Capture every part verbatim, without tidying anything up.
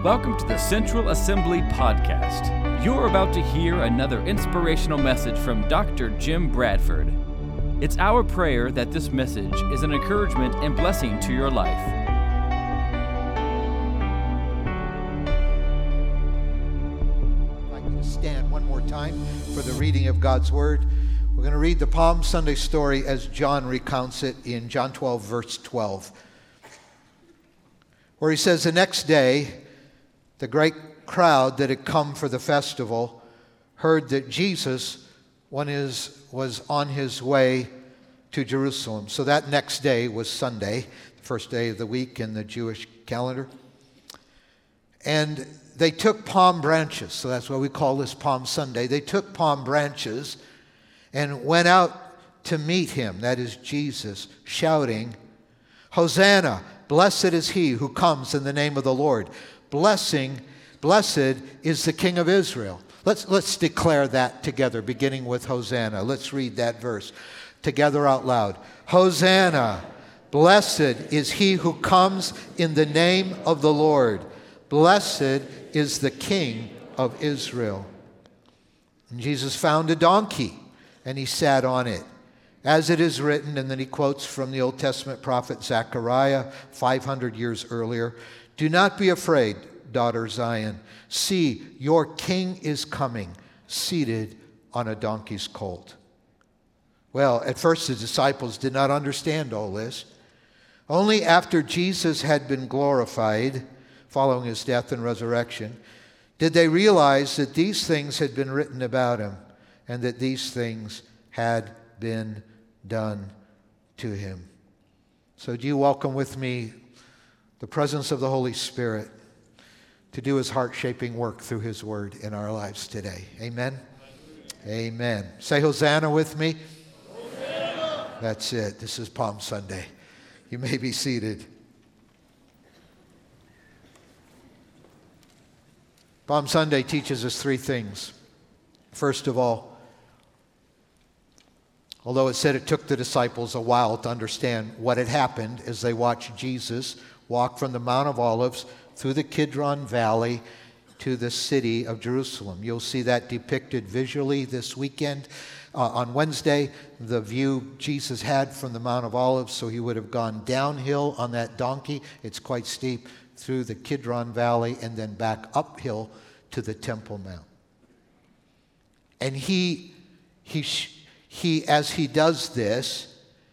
Welcome to the Central Assembly Podcast. You're about to hear another inspirational message from Doctor Jim Bradford. It's our prayer that this message is an encouragement and blessing to your life. I'd like you to stand one more time for the reading of God's Word. We're going to read the Palm Sunday story as John recounts it in John twelve, verse twelve, where he says, "The next day, the great crowd that had come for the festival heard that Jesus was on his way to Jerusalem." So that next day was Sunday, the first day of the week in the Jewish calendar. And they took palm branches, so that's why we call this Palm Sunday. They took palm branches and went out to meet him, that is Jesus, shouting, "Hosanna, blessed is he who comes in the name of the Lord. Blessing, blessed is the King of Israel." Let's, let's declare that together, beginning with Hosanna. Let's read that verse together out loud. "Hosanna, blessed is he who comes in the name of the Lord. Blessed is the King of Israel." And Jesus found a donkey, and he sat on it, as it is written. And then he quotes from the Old Testament prophet Zechariah five hundred years earlier. "Do not be afraid, daughter Zion. See, your king is coming, seated on a donkey's colt." Well, at first the disciples did not understand all this. Only after Jesus had been glorified, following his death and resurrection, did they realize that these things had been written about him and that these things had been done to him. So do you welcome with me the presence of the Holy Spirit to do his heart-shaping work through his word in our lives today. Amen? Amen. Say Hosanna with me. Hosanna. That's it. This is Palm Sunday. You may be seated. Palm Sunday teaches us three things. First of all, although it said it took the disciples a while to understand what had happened as they watched Jesus walk from the Mount of Olives through the Kidron Valley to the city of Jerusalem. You'll see that depicted visually this weekend. Uh, on Wednesday, the view Jesus had from the Mount of Olives, so he would have gone downhill on that donkey. It's quite steep, through the Kidron Valley and then back uphill to the Temple Mount. And he, he, he, as he does this,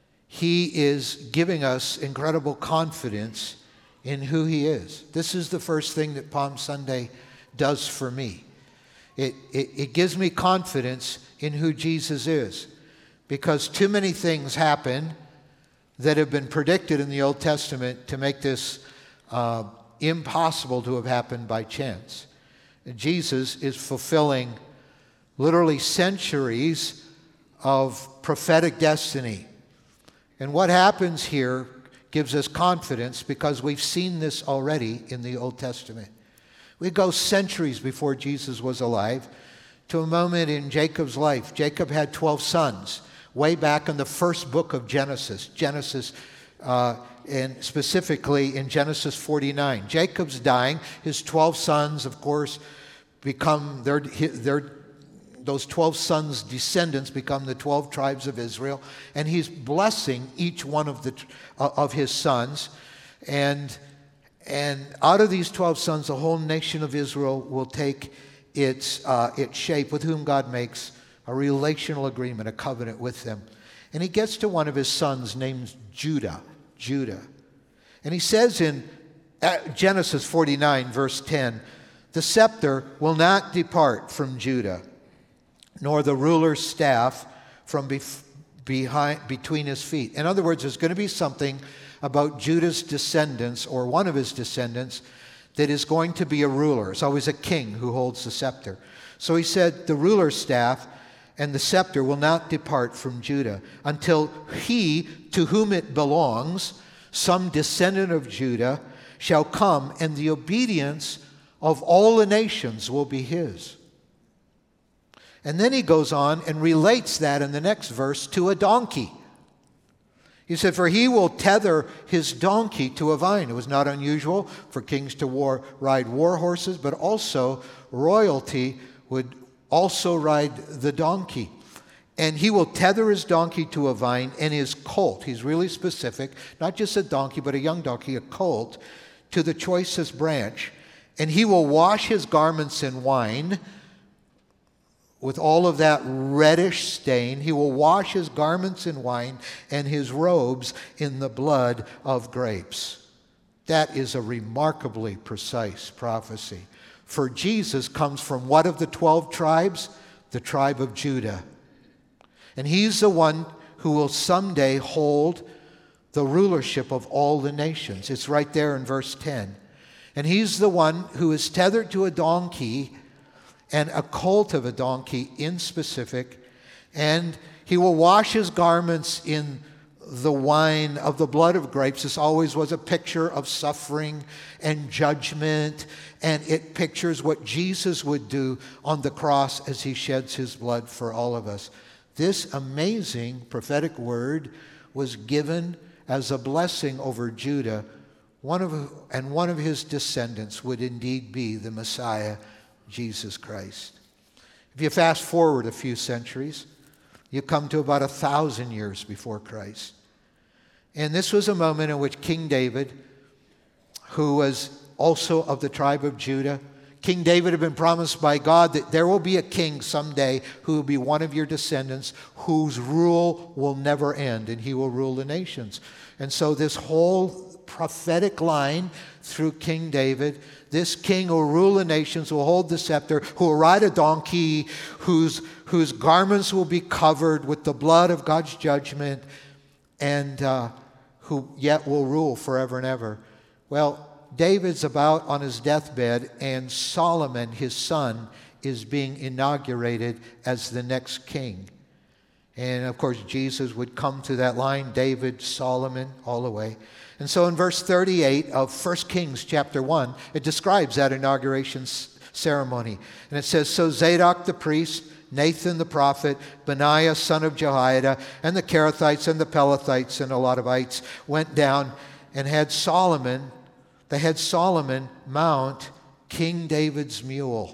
he is giving us incredible confidence in who he is. This is the first thing that Palm Sunday does for me. It, it, it gives me confidence in who Jesus is, because too many things happen that have been predicted in the Old Testament to make this uh, impossible to have happened by chance. And Jesus is fulfilling literally centuries of prophetic destiny. And what happens here gives us confidence because we've seen this already in the Old Testament. We go centuries before Jesus was alive to a moment in Jacob's life. Jacob had twelve sons way back in the first book of Genesis, Genesis, uh, and specifically in Genesis forty-nine. Jacob's dying. His twelve sons, of course, become their, their those twelve sons' descendants become the twelve tribes of Israel, and he's blessing each one of the uh, of his sons, and and out of these twelve sons, the whole nation of Israel will take its uh, its shape, with whom God makes a relational agreement, a covenant with them. And he gets to one of his sons named Judah, Judah, and he says in Genesis forty-nine, verse ten, "The scepter will not depart from Judah, nor the ruler's staff from bef- behind, between his feet." In other words, there's going to be something about Judah's descendants, or one of his descendants, that is going to be a ruler. It's always a king who holds the scepter. So he said, the ruler's staff and the scepter will not depart from Judah until he to whom it belongs, some descendant of Judah, shall come, and the obedience of all the nations will be his. And then he goes on and relates that in the next verse to a donkey. He said, for he will tether his donkey to a vine. It was not unusual for kings to war, ride war horses, but also royalty would also ride the donkey. And he will tether his donkey to a vine, and his colt, he's really specific, not just a donkey, but a young donkey, a colt, to the choicest branch. And he will wash his garments in wine, with all of that reddish stain. He will wash his garments in wine and his robes in the blood of grapes. That is a remarkably precise prophecy. For Jesus comes from what of the twelve tribes? The tribe of Judah. And he's the one who will someday hold the rulership of all the nations. It's right there in verse ten. And he's the one who is tethered to a donkey, and a colt of a donkey in specific, and he will wash his garments in the wine of the blood of grapes. This always was a picture of suffering and judgment, and it pictures what Jesus would do on the cross as he sheds his blood for all of us. This amazing prophetic word was given as a blessing over Judah, one of, and one of his descendants would indeed be the Messiah, Jesus Christ. If you fast forward a few centuries, you come to about a thousand years before Christ. And this was a moment in which King David, who was also of the tribe of Judah, King David had been promised by God that there will be a king someday who will be one of your descendants whose rule will never end, and he will rule the nations. And so this whole prophetic line through King David, this king who will rule the nations, who will hold the scepter, who will ride a donkey, whose, whose garments will be covered with the blood of God's judgment, and uh, who yet will rule forever and ever. Well, David's about on his deathbed, and Solomon, his son, is being inaugurated as the next king. And of course, Jesus would come to that line, David, Solomon, all the way. And so in verse thirty-eight of First Kings chapter one, it describes that inauguration ceremony. And it says, so Zadok the priest, Nathan the prophet, Benaiah son of Jehoiada, and the Kerethites and the Pelethites and a lot of ites went down and had Solomon, they had Solomon mount King David's mule.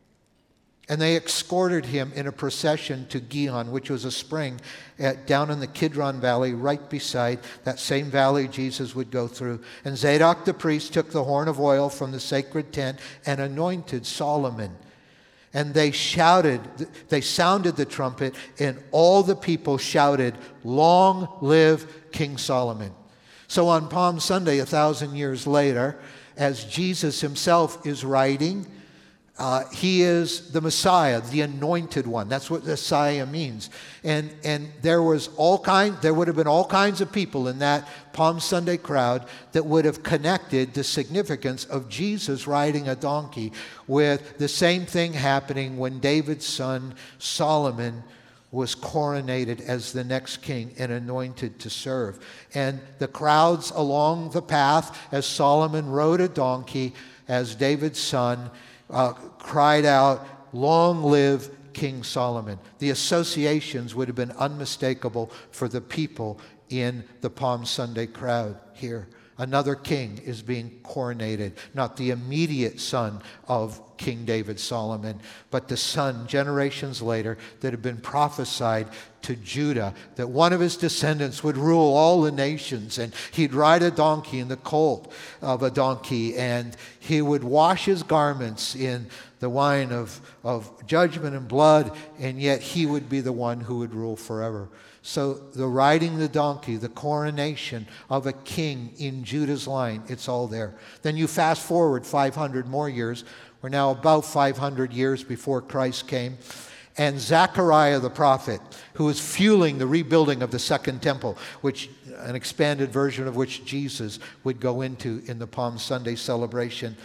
And they escorted him in a procession to Gihon, which was a spring at, down in the Kidron Valley, right beside that same valley Jesus would go through. And Zadok the priest took the horn of oil from the sacred tent and anointed Solomon. And they shouted, they sounded the trumpet, and all the people shouted, long live King Solomon. So on Palm Sunday, a thousand years later, as Jesus himself is riding, Uh, he is the Messiah, the anointed one. That's what Messiah means. And and there was all kind, there would have been all kinds of people in that Palm Sunday crowd that would have connected the significance of Jesus riding a donkey with the same thing happening when David's son Solomon was coronated as the next king and anointed to serve. And the crowds along the path as Solomon rode a donkey as David's son Uh, cried out, long live King Solomon. The associations would have been unmistakable for the people in the Palm Sunday crowd here. Another king is being coronated, not the immediate son of King David, Solomon, but the son generations later that had been prophesied to Judah, that one of his descendants would rule all the nations, and he'd ride a donkey in the colt of a donkey, and he would wash his garments in the wine of, of judgment and blood, and yet he would be the one who would rule forever. So the riding the donkey, the coronation of a king in Judah's line, it's all there. Then you fast forward five hundred more years. We're now about five hundred years before Christ came. And Zechariah the prophet, who was fueling the rebuilding of the second temple, which an expanded version of which Jesus would go into in the Palm Sunday celebration.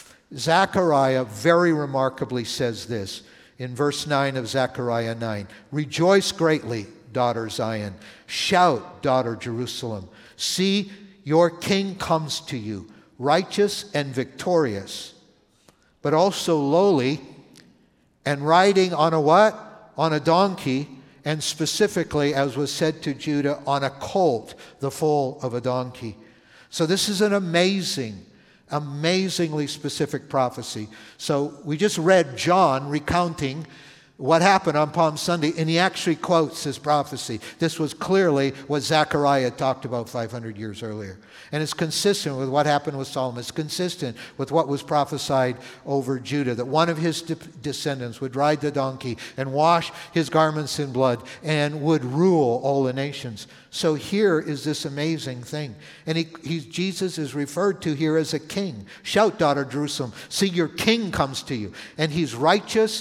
Zechariah very remarkably says this in verse nine of Zechariah nine. Rejoice greatly, daughter Zion. Shout, daughter Jerusalem. See, your king comes to you, righteous and victorious, but also lowly, and riding on a what? On a donkey, and specifically, as was said to Judah, on a colt, the foal of a donkey. So this is an amazing, amazingly specific prophecy. So we just read John recounting what happened on Palm Sunday, and he actually quotes this prophecy. This was clearly what Zechariah talked about five hundred years earlier. And it's consistent with what happened with Solomon. It's consistent with what was prophesied over Judah, that one of his de- descendants would ride the donkey and wash his garments in blood and would rule all the nations. So here is this amazing thing. And he, he, Jesus is referred to here as a king. Shout, daughter Jerusalem, see, your king comes to you. And he's righteous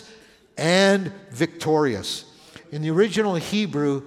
and victorious. In the original Hebrew,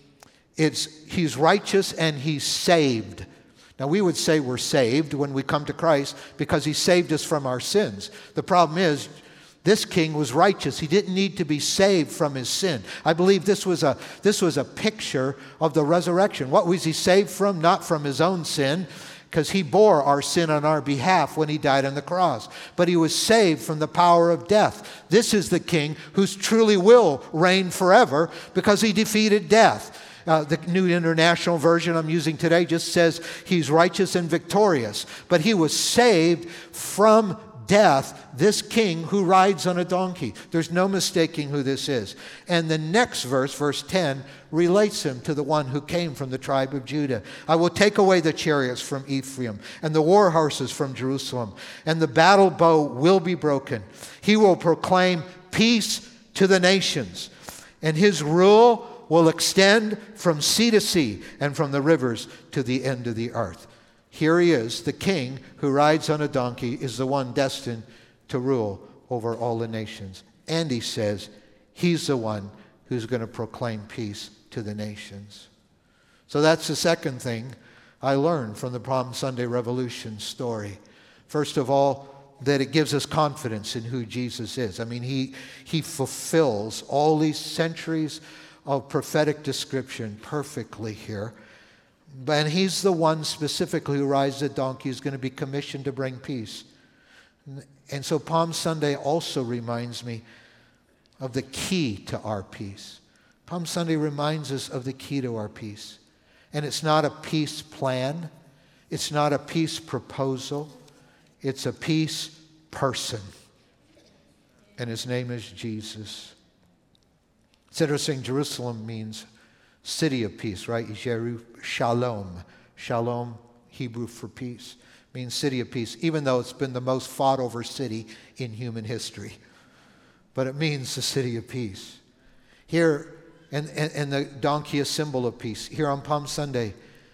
it's he's righteous and he's saved. Now, we would say we're saved when we come to Christ because he saved us from our sins. The problem is, this king was righteous. He didn't need to be saved from his sin. I believe this was a this was a picture of the resurrection. What was he saved from? Not from his own sin, because he bore our sin on our behalf when he died on the cross. But he was saved from the power of death. This is the king who truly will reign forever because he defeated death. Uh, the New International Version I'm using today just says he's righteous and victorious. But he was saved from death, this king who rides on a donkey. There's no mistaking who this is. And the next verse, verse ten, relates him to the one who came from the tribe of Judah. I will take away the chariots from Ephraim and the war horses from Jerusalem, and the battle bow will be broken. He will proclaim peace to the nations, and his rule will extend from sea to sea and from the rivers to the end of the earth. Here he is, the king who rides on a donkey is the one destined to rule over all the nations. And he says he's the one who's going to proclaim peace to the nations. So that's the second thing I learned from the Palm Sunday Revolution story. First of all, that it gives us confidence in who Jesus is. I mean, he, he fulfills all these centuries of prophetic description perfectly here. And he's the one specifically who rides the donkey who's going to be commissioned to bring peace. And so Palm Sunday also reminds me of the key to our peace. Palm Sunday reminds us of the key to our peace. And it's not a peace plan. It's not a peace proposal. It's a peace person. And his name is Jesus. It's interesting, Jerusalem means city of peace, right? Jeru, shalom. Shalom, Hebrew for peace, means city of peace, even though it's been the most fought over city in human history. But it means the city of peace. Here, and, and, and the donkey, a symbol of peace. Here on Palm Sunday,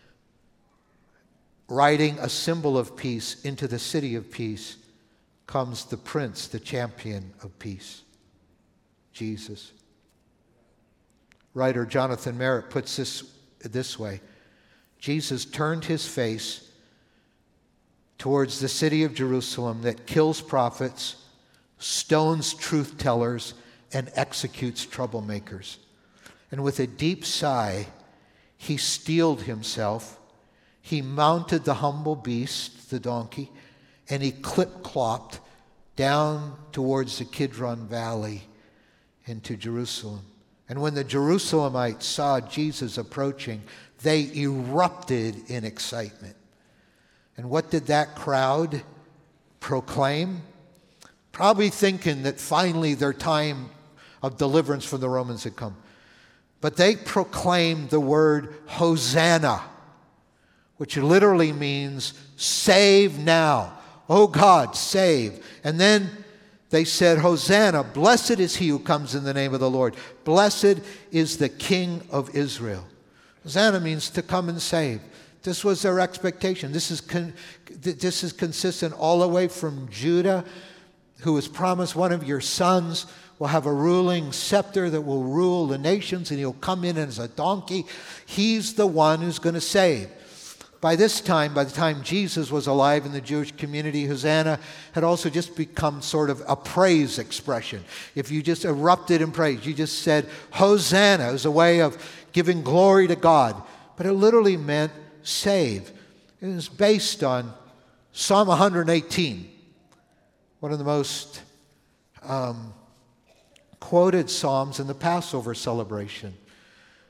riding a symbol of peace into the city of peace comes the Prince, the champion of peace, Jesus. Writer Jonathan Merritt puts this this way. Jesus turned his face towards the city of Jerusalem that kills prophets, stones truth tellers, and executes troublemakers. And with a deep sigh, he steeled himself. He mounted the humble beast, the donkey, and he clip-clopped down towards the Kidron Valley into Jerusalem. And when the Jerusalemites saw Jesus approaching, they erupted in excitement. And what did that crowd proclaim? Probably thinking that finally their time of deliverance from the Romans had come. But they proclaimed the word Hosanna, which literally means save now. Oh God, save. And then they said, Hosanna, blessed is he who comes in the name of the Lord. Blessed is the King of Israel. Hosanna means to come and save. This was their expectation. This is, con- this is consistent all the way from Judah, who was promised one of your sons will have a ruling scepter that will rule the nations, and he'll come in as a donkey. He's the one who's going to save. By this time, by the time Jesus was alive in the Jewish community, Hosanna had also just become sort of a praise expression. If you just erupted in praise, you just said Hosanna as a way of giving glory to God. But it literally meant save. It was based on Psalm one eighteen, one of the most um, quoted psalms in the Passover celebration.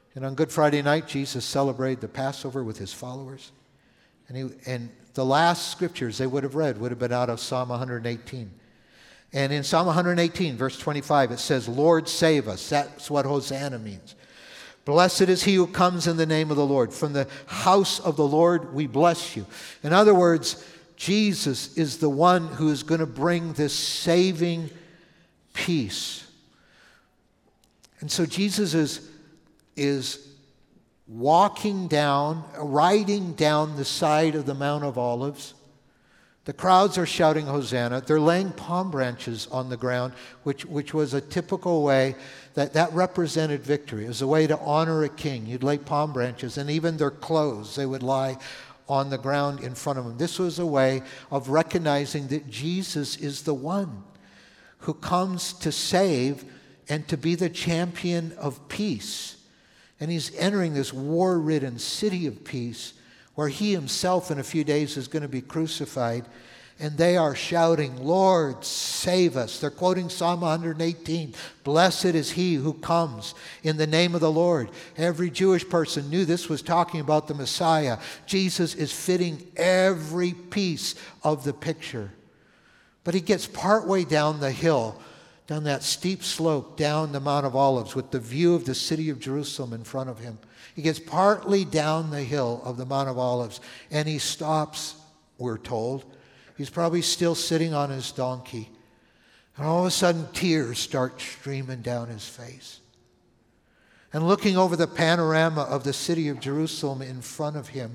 And on Good Friday night, Jesus celebrated the Passover with his followers. And, he, and the last scriptures they would have read would have been out of Psalm one eighteen. And in Psalm one eighteen, verse twenty-five, it says, Lord, save us. That's what Hosanna means. Blessed is he who comes in the name of the Lord. From the house of the Lord, we bless you. In other words, Jesus is the one who is going to bring this saving peace. And so Jesus is, is walking down, riding down the side of the Mount of Olives. The crowds are shouting Hosanna. They're laying palm branches on the ground, which, which was a typical way that that represented victory. It was a way to honor a king. You'd lay palm branches, and even their clothes, they would lie on the ground in front of them. This was a way of recognizing that Jesus is the one who comes to save and to be the champion of peace. And he's entering this war-ridden city of peace, where he himself in a few days is going to be crucified. And they are shouting, Lord, save us. They're quoting Psalm one eighteen. Blessed is he who comes in the name of the Lord. Every Jewish person knew this was talking about the Messiah. Jesus is fitting every piece of the picture. But he gets partway down the hill, down that steep slope, down the Mount of Olives, with the view of the city of Jerusalem in front of him. He gets partly down the hill of the Mount of Olives, and he stops, we're told. He's probably still sitting on his donkey. And all of a sudden, tears start streaming down his face. And looking over the panorama of the city of Jerusalem in front of him,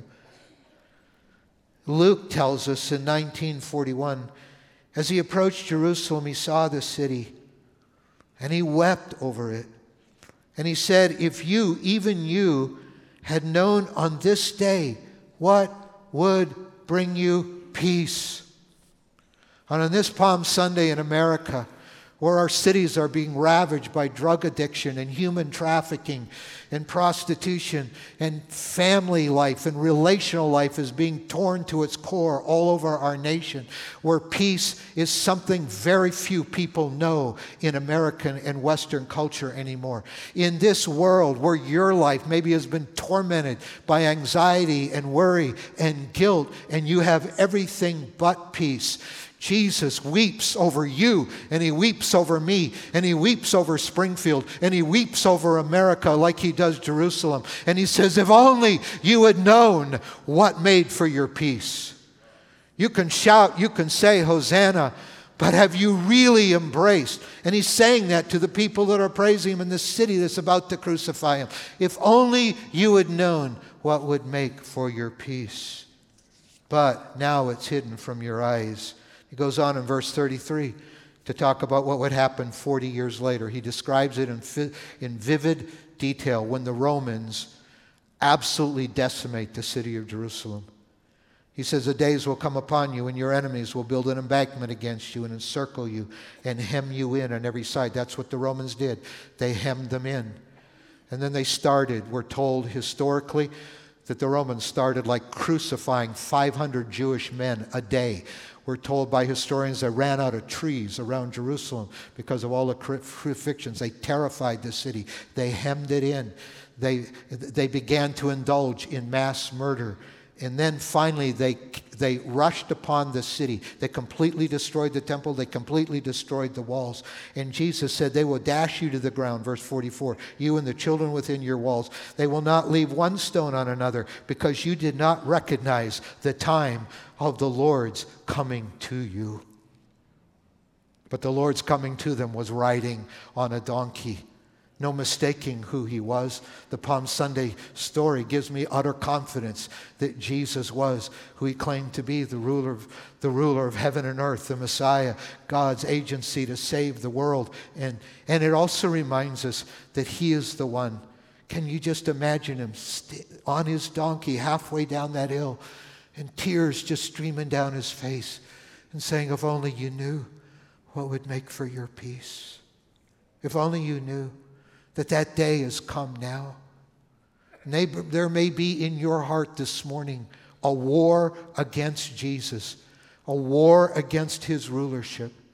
Luke tells us in nineteen forty-one, as he approached Jerusalem, he saw the city, and he wept over it. And he said, if you, even you, had known on this day what would bring you peace. And on this Palm Sunday in America, where our cities are being ravaged by drug addiction and human trafficking and prostitution, and family life and relational life is being torn to its core all over our nation, where peace is something very few people know in American and Western culture anymore. In this world where your life maybe has been tormented by anxiety and worry and guilt, and you have everything but peace, Jesus weeps over you, and he weeps over me, and he weeps over Springfield, and he weeps over America like he does Jerusalem. And he says, if only you had known what made for your peace. You can shout, you can say Hosanna, but have you really embraced? And he's saying that to the people that are praising him in the city that's about to crucify him. If only you had known what would make for your peace. But now it's hidden from your eyes. He goes on in verse thirty-three to talk about what would happen forty years later. He describes it in, fi- in vivid detail when the Romans absolutely decimate the city of Jerusalem. He says, the days will come upon you and your enemies will build an embankment against you and encircle you and hem you in on every side. That's what the Romans did. They hemmed them in. And then they started, we're told historically, that the Romans started like crucifying five hundred Jewish men a day. We're told by historians they ran out of trees around Jerusalem because of all the crucifixions. They terrified the city. They hemmed it in. They, they began to indulge in mass murder. And then finally they, they rushed upon the city. They completely destroyed the temple. They completely destroyed the walls. And Jesus said, they will dash you to the ground, verse forty-four, you and the children within your walls. They will not leave one stone on another because you did not recognize the time of the Lord's coming to you. But the Lord's coming to them was riding on a donkey. No mistaking who he was. The Palm Sunday story gives me utter confidence that Jesus was who he claimed to be, the ruler of, the ruler of heaven and earth, the Messiah, God's agency to save the world. And, and it also reminds us that he is the one. Can you just imagine him st- on his donkey halfway down that hill, and tears just streaming down his face, and saying, if only you knew what would make for your peace. If only you knew that that day has come now. Neighbor, there may be in your heart this morning a war against Jesus, a war against his rulership.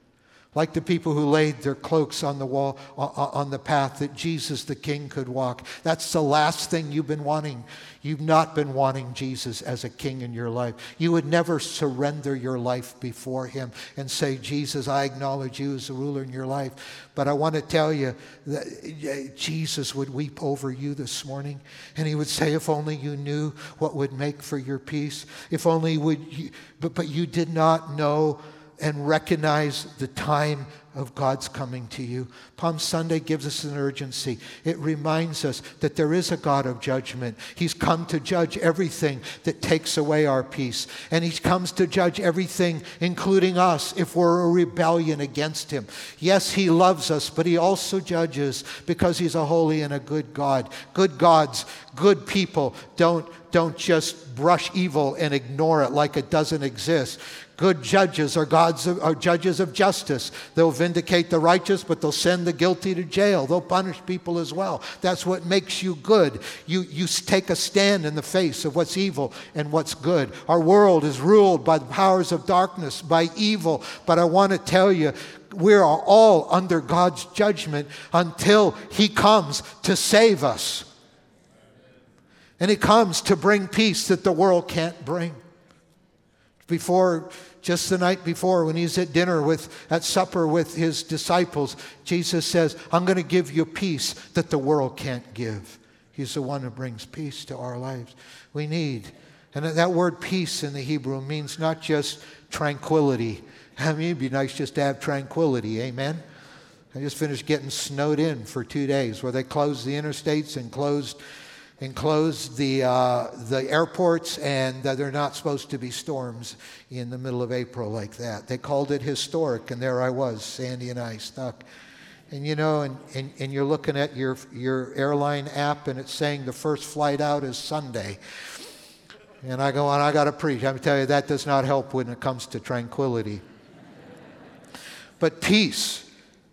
Like the people who laid their cloaks on the wall, on the path that Jesus the King could walk. That's the last thing you've been wanting. You've not been wanting Jesus as a king in your life. You would never surrender your life before him and say, Jesus, I acknowledge you as the ruler in your life. But I want to tell you that Jesus would weep over you this morning. And he would say, if only you knew what would make for your peace. If only would you, but, but you did not know and recognize the time of God's coming to you. Palm Sunday gives us an urgency. It reminds us that there is a God of judgment. He's come to judge everything that takes away our peace. And he comes to judge everything, including us, if we're a rebellion against him. Yes, he loves us, but he also judges because he's a holy and a good God. Good gods, good people don't, don't just brush evil and ignore it like it doesn't exist. Good judges are gods of, are judges of justice. They'll vindicate the righteous, but they'll send the guilty to jail. They'll punish people as well. That's what makes you good. You, you take a stand in the face of what's evil and what's good. Our world is ruled by the powers of darkness, by evil. But I want to tell you, we are all under God's judgment until he comes to save us. And he comes to bring peace that the world can't bring. Before, just the night before, when he's at dinner with, at supper with his disciples, Jesus says, I'm going to give you peace that the world can't give. He's the one who brings peace to our lives. We need, and that word peace in the Hebrew means not just tranquility. I mean, it'd be nice just to have tranquility, amen? I just finished getting snowed in for two days where they closed the interstates and closed and closed the uh, the airports, and uh, they're not supposed to be storms in the middle of April like that. They called it historic, and there I was, Sandy and I, stuck. And you know, and, and, and you're looking at your, your airline app, and it's saying the first flight out is Sunday. And I go on, I got to preach. I'm telling you, that does not help when it comes to tranquility. But peace,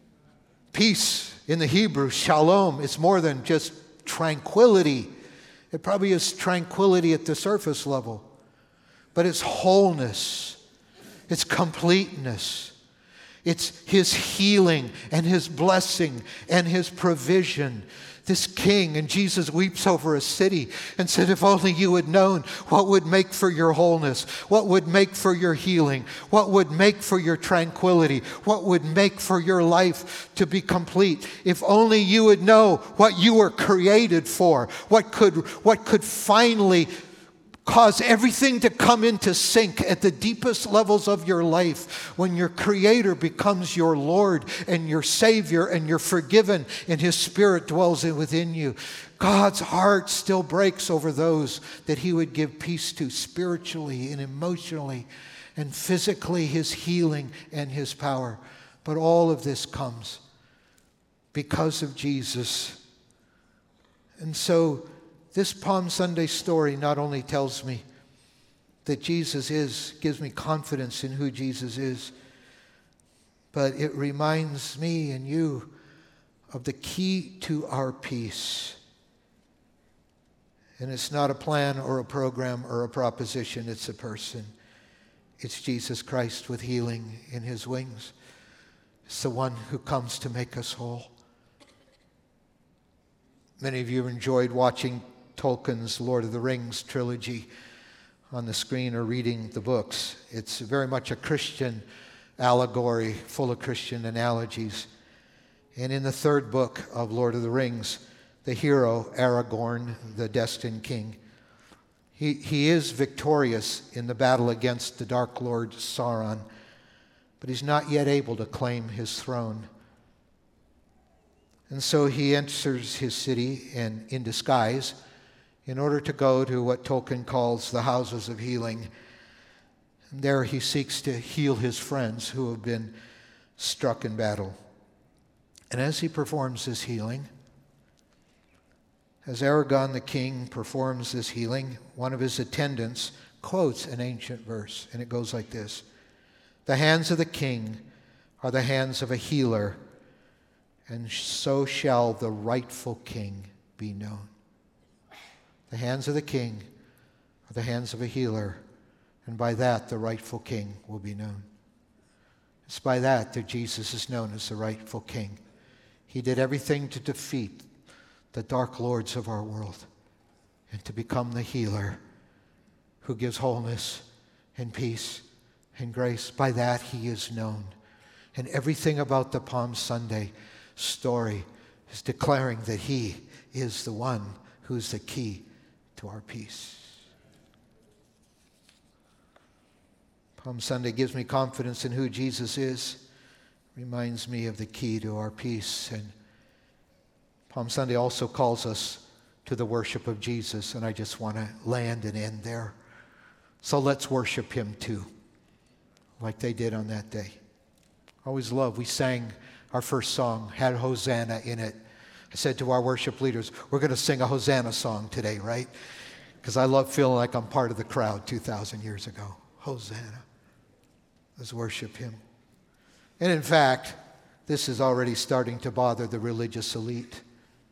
peace in the Hebrew, shalom, it's more than just tranquility. It probably is tranquility at the surface level, but it's wholeness, it's completeness, it's his healing and his blessing and his provision. This king, and Jesus weeps over a city and said, if only you had known what would make for your wholeness, what would make for your healing, what would make for your tranquility, what would make for your life to be complete. If only you would know what you were created for, what could, what could finally cause everything to come into sync at the deepest levels of your life when your Creator becomes your Lord and your Savior and you're forgiven and his Spirit dwells within you. God's heart still breaks over those that he would give peace to spiritually and emotionally and physically, his healing and his power. But all of this comes because of Jesus. And so this Palm Sunday story not only tells me that Jesus is, gives me confidence in who Jesus is, but it reminds me and you of the key to our peace. And it's not a plan or a program or a proposition, it's a person. It's Jesus Christ with healing in his wings. It's the one who comes to make us whole. Many of you have enjoyed watching Tolkien's Lord of the Rings trilogy on the screen or reading the books. It's very much a Christian allegory, full of Christian analogies. And in the third book of Lord of the Rings, the hero, Aragorn, the destined king, he, he is victorious in the battle against the Dark Lord Sauron, but he's not yet able to claim his throne. And so he enters his city and in disguise in order to go to what Tolkien calls the houses of healing. And there he seeks to heal his friends who have been struck in battle. And as he performs this healing, as Aragorn the king performs this healing, one of his attendants quotes an ancient verse, and it goes like this: "The hands of the king are the hands of a healer, and so shall the rightful king be known." The hands of the king are the hands of a healer, and by that the rightful king will be known. It's by that that Jesus is known as the rightful king. He did everything to defeat the dark lords of our world and to become the healer who gives wholeness and peace and grace. By that he is known. And everything about the Palm Sunday story is declaring that he is the one who's the key to our peace. Palm Sunday gives me confidence in who Jesus is. Reminds me of the key to our peace. And Palm Sunday also calls us to the worship of Jesus. And I just want to land and end there. So let's worship him too, like they did on that day. I always love, we sang our first song, had Hosanna in it. I said to our worship leaders, we're going to sing a Hosanna song today, right? Because I love feeling like I'm part of the crowd two thousand years ago. Hosanna. Let's worship him. And in fact, this is already starting to bother the religious elite.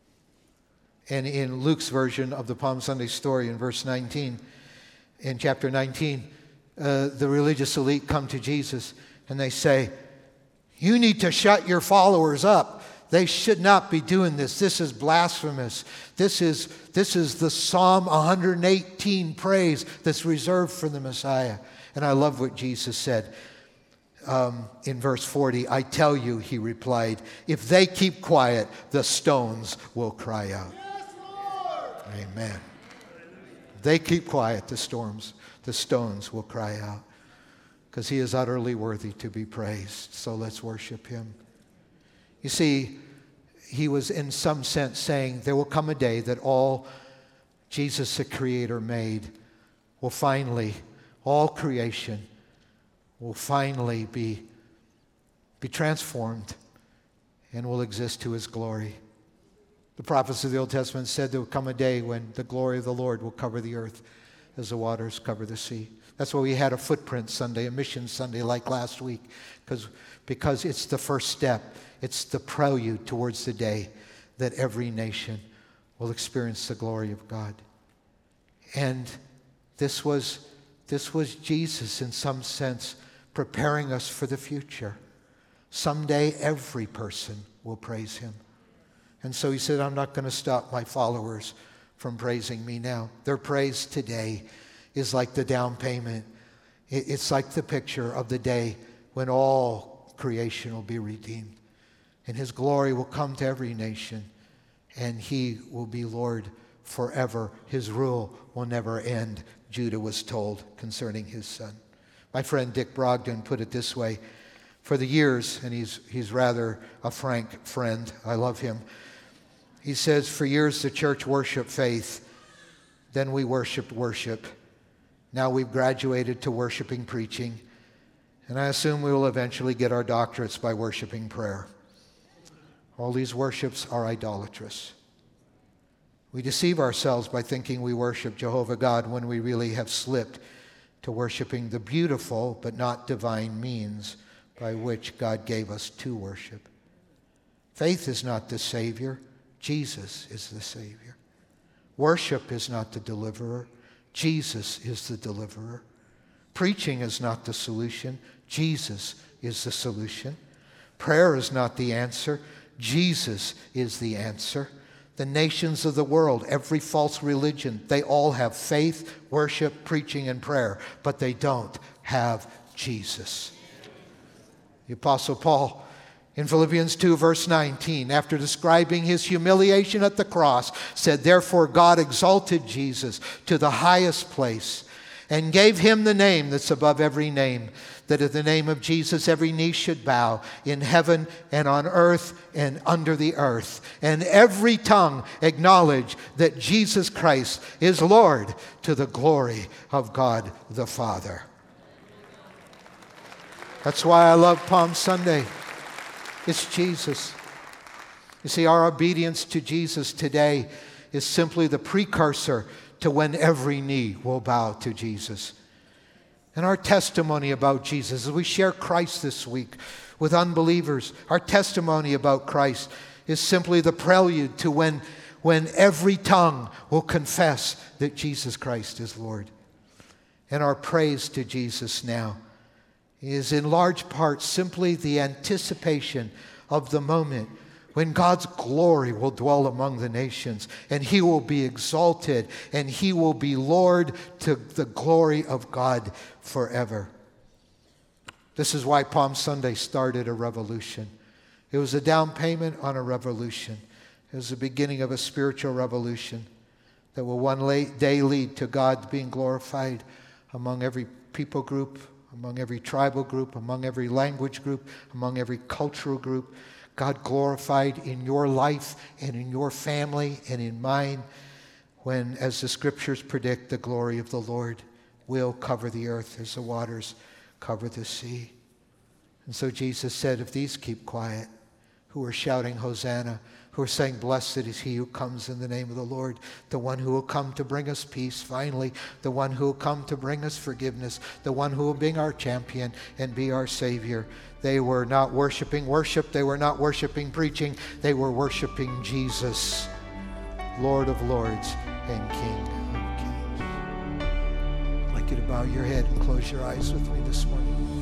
And in Luke's version of the Palm Sunday story in verse nineteen, in chapter nineteen, uh, the religious elite come to Jesus and they say, you need to shut your followers up. They should not be doing this. This is blasphemous. This is, this is the Psalm one hundred eighteen praise that's reserved for the Messiah. And I love what Jesus said um, in verse forty. I tell you, he replied, if they keep quiet, the stones will cry out. Yes, Lord. Amen. If they keep quiet, the storms, the stones will cry out. Because he is utterly worthy to be praised. So let's worship him. You see, he was in some sense saying there will come a day that all Jesus the Creator made will finally, all creation will finally be, be transformed and will exist to his glory. The prophets of the Old Testament said there will come a day when the glory of the Lord will cover the earth as the waters cover the sea. That's why we had a Footprint Sunday, a Mission Sunday like last week, because because it's the first step. It's the prelude towards the day that every nation will experience the glory of God. And this was, this was Jesus, in some sense, preparing us for the future. Someday, every person will praise him. And so he said, I'm not going to stop my followers from praising me now. Their praise today is like the down payment. It's like the picture of the day when all creation will be redeemed. And his glory will come to every nation. And he will be Lord forever. His rule will never end, Judah was told concerning his son. My friend Dick Brogdon put it this way. For the years, and he's, he's rather a frank friend, I love him. He says, for years the church worshiped faith. Then we worshiped worship. Now we've graduated to worshiping preaching, and I assume we will eventually get our doctorates by worshiping prayer. All these worships are idolatrous. We deceive ourselves by thinking we worship Jehovah God when we really have slipped to worshiping the beautiful but not divine means by which God gave us to worship. Faith is not the Savior. Jesus is the Savior. Worship is not the deliverer. Jesus is the deliverer. Preaching is not the solution. Jesus is the solution. Prayer is not the answer. Jesus is the answer. The nations of the world, every false religion, they all have faith, worship, preaching, and prayer, but they don't have Jesus. The Apostle Paul, in Philippians two, verse nineteen, after describing his humiliation at the cross, said, therefore God exalted Jesus to the highest place and gave him the name that's above every name, that at the name of Jesus every knee should bow in heaven and on earth and under the earth, and every tongue acknowledge that Jesus Christ is Lord, to the glory of God the Father. That's why I love Palm Sunday. It's Jesus. You see, our obedience to Jesus today is simply the precursor to when every knee will bow to Jesus. And our testimony about Jesus, as we share Christ this week with unbelievers, our testimony about Christ is simply the prelude to when, when every tongue will confess that Jesus Christ is Lord. And our praise to Jesus now is in large part simply the anticipation of the moment when God's glory will dwell among the nations, and he will be exalted, and he will be Lord to the glory of God forever. This is why Palm Sunday started a revolution. It was a down payment on a revolution. It was the beginning of a spiritual revolution that will one day lead to God being glorified among every people group, among every tribal group, among every language group, among every cultural group. God glorified in your life and in your family and in mine when, as the scriptures predict, the glory of the Lord will cover the earth as the waters cover the sea. And so Jesus said, if these keep quiet, who are shouting Hosanna, who are saying, blessed is he who comes in the name of the Lord, the one who will come to bring us peace, finally, the one who will come to bring us forgiveness, the one who will be our champion and be our Savior. They were not worshiping worship, they were not worshiping preaching, they were worshiping Jesus, Lord of lords and King of kings. I'd like you to bow your head and close your eyes with me this morning.